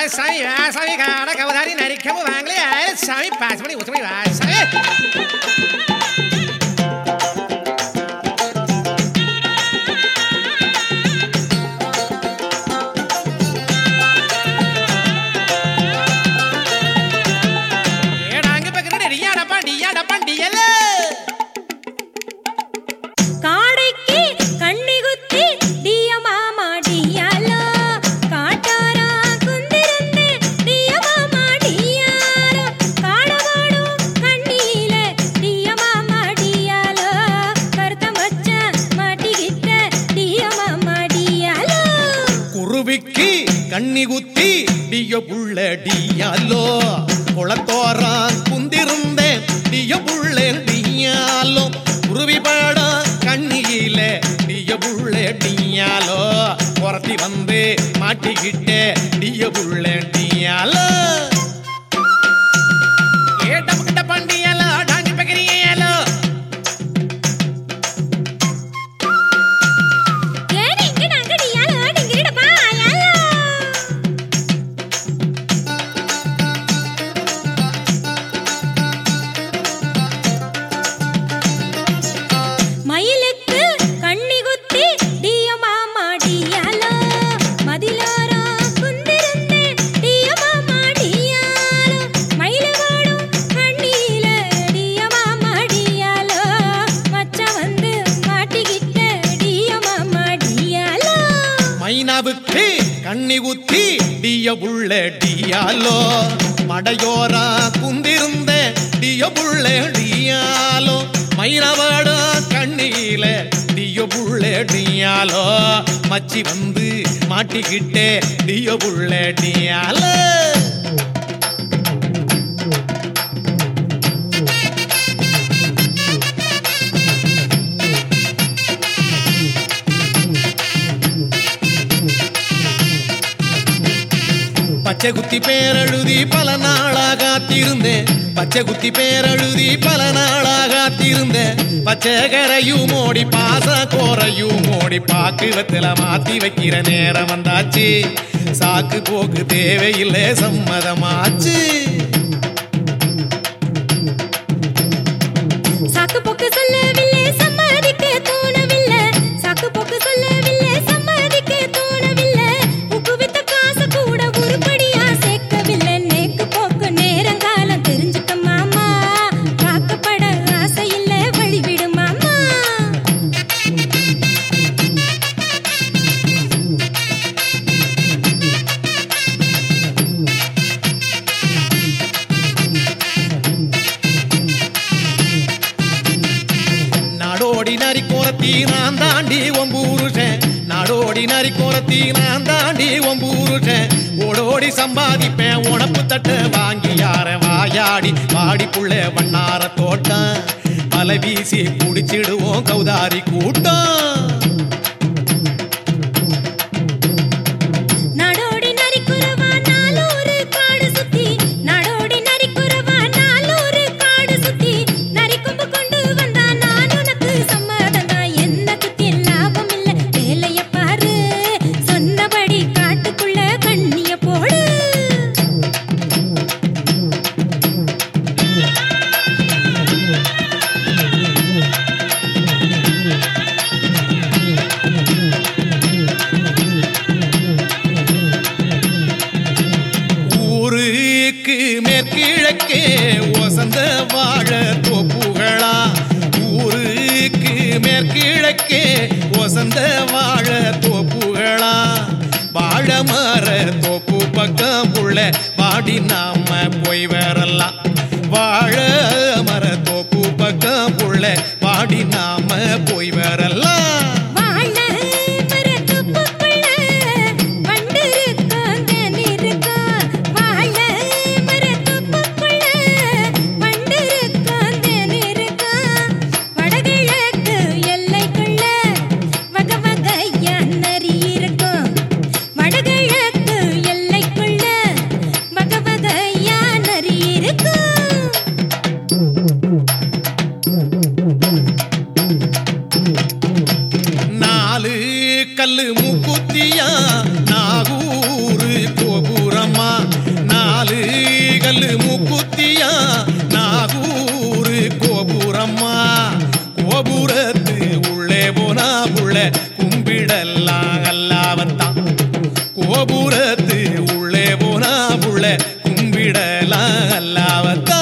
சாமி சாமி காட கவதாரி நரிக்கமு வாங்களே சாமி பாஸ் பண்ணி உத்தமி வா சாமி ஏடாங்க பக்கற டியாட பண்டியல காடைக்கு கண்ணி குத்தி டிய மாமா டியாலோ காட்டாரா குந்திருந்தே டிய மாமா டியாலோ காடவாடும் கண்ணியில டிய மாமா டியாலோ கருத்த மச்சான் மாட்டிக்கிட்ட டிய மாமா டியாலோ குருவிக்கு கண்ணி குத்தி டிய புள்ள டியாலோ குளத்தோரான் குந்திருந்தேன் டிய புள்ள டியாலோ குருவி பாடா கண்ணியில டிய புள்ள டியாலோ புறத்தி வந்து மாட்டிக்கிட்டே டிய புள்ள டியாலோ ஏடமக்கிட்ட பண்டியல டாங்கி பக்கறியேலோ ஏடிங்க நாங்க டியாலோ டிங்கிடப்பா யாலோ மயிலுக்கு கண்ணி குத்தி டிய மாமா டியாலோ மதிலாரா குந்திருந்தே டிய மாமா டியாலோ மயிலவாடும் கண்ணியில டிய மாமா டியாலோ மச்ச வந்து மாட்டிக்கிட்ட டிய மாமா டியாலோ மைனாவுக்கு கண்ணி குத்தி டிய புள்ள டியாலோ மடையோரா குந்திருந்த டிய புள்ள டியாலோ மைனாவாட கண்ணியில டிய புள்ள டியாலோ மச்சி வந்து மாட்டிக்கிட்டே டிய புள்ள டியாலோ பச்சை குத்தி பேரெழுதி பல நாளாக காத்திருந்தேன் பச்சை குத்தி பேரெழுதி பல நாளாக காத்திருந்தேன் பச்சை கரையும் ஓடி பாச கோரையும் ஓடி பாக்குவத்துல மாத்தி வைக்கிற நேரம் வந்தாச்சு சாக்கு போக்கு தேவையில்லை சம்மதமாச்சு சாக்கு போக்கு சொல்லவில்லை சம்மதிக்க தோணவில்லை சாக்கு போக்கு சொல்லவில்லை சம்மதிக்க தோணவில்லை உப்புவித்த காசு கூட உருப்படியா சேர்க்கவில்லை நேக்கு போக்கு நேரங்காலம் தெரிஞ்சுக்க மாமா காக்கப்பட ஆசை இல்லை வழிவிடு மாமா நாடோடி நரி கோரத்தி நான் தாண்டி ஒம்பூருஷன் நாடோடி நரி கோரத்தி நான் தாண்டி ஒம்பூருஷன் ஓடோடி சம்பாதிப்பேன் உடம்பு தட்டு வாங்கி யார வாயாடி வாடி புள்ள வண்ணார தோட்டம் பல வீசி குடிச்சிடுவோம் கௌதாரி கூட்டம் நாடோடி நரிக்குறவா நாலூரு காடு சுத்தி நாடோடி நரிக்குறவா நாலூரு காடு சுத்தி நரிக்கொம்பு கொண்டு வந்தா நான் உனக்கு சம்மதம் தான் என்ன குத்தி லாபம் இல்ல வேலைய பாரு சொன்னபடி காட்டுக்குள்ள கண்ணிய போடு ஊருக்கு மேற்கிழக்கே வசந்த வாழ தோப்புகளா ஊருக்கு மேற்கிழக்கே வசந்த வாழ தோப்புகளா வாழ மர தோப்பு பக்கம் உள்ள வாடி நாம போய் வரலாம் வாழ மர தோப்பு பக்கம் உள்ள வாடி நாம போய் வரலாம் வாழ மரத்தொப்புக்குள்ள வண்டு இருக்கும் தேன் இருக்கும் வாழ மரத்தொப்புக்குள்ள வண்டு இருக்கும் தேன் இருக்கும் வடகிழக்கு எல்லைக்குள்ள வகை வகையா நரி இருக்கும் வடகிழக்கு எல்லைக்குள்ள வகை வகையா நரி இருக்கும் கல்லு மூக்குத்தியா நாகூரு கோபுரமா நாலு கல்லு மூக்குத்தியா நாகூரு கோபுரம்மா கோபுரத்து உள்ளே போனா புள்ள கும்பிடலாம் அல்லாவத்தான் கோபுரத்து உள்ளே போனா புள்ள கும்பிடலாம் அல்லாவத்தான்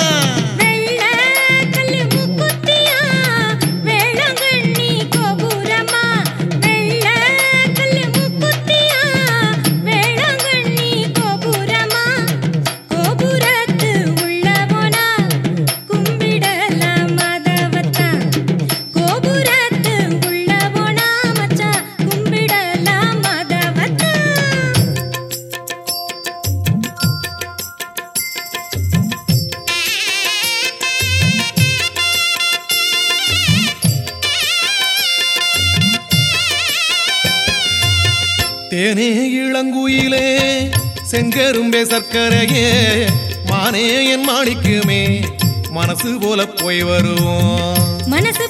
தேனே இளங்குயிலே செங்கரும்பே சர்க்கரையே மானே என் மாணிக்குமே மனசு போல போய் வருவோம் மனசு